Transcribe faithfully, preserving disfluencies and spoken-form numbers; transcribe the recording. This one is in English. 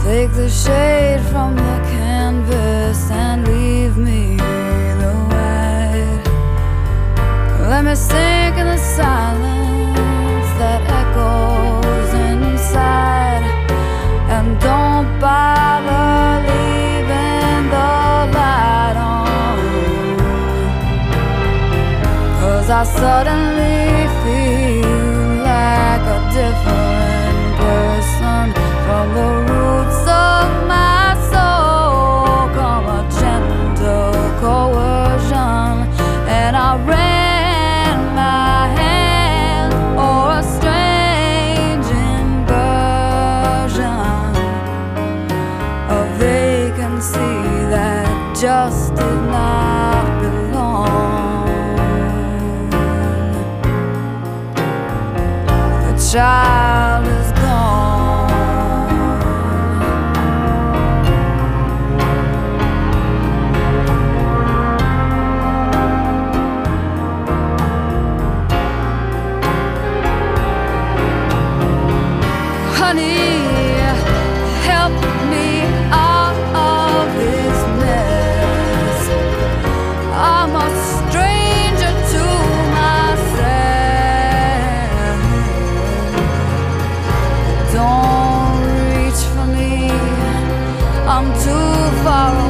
Take the shade from the canvas and leave me the white. Let me sink in the silence that echoes inside, and don't bother leaving the light on, 'cause I suddenly feel like a different person. From the roots of my soul come a gentle coercion, and I ran my hand o'er a strange inversion, a vacancy that just did not belong. The child is honey, help me out of this mess. I'm a stranger to myself. Don't reach for me, I'm too far away.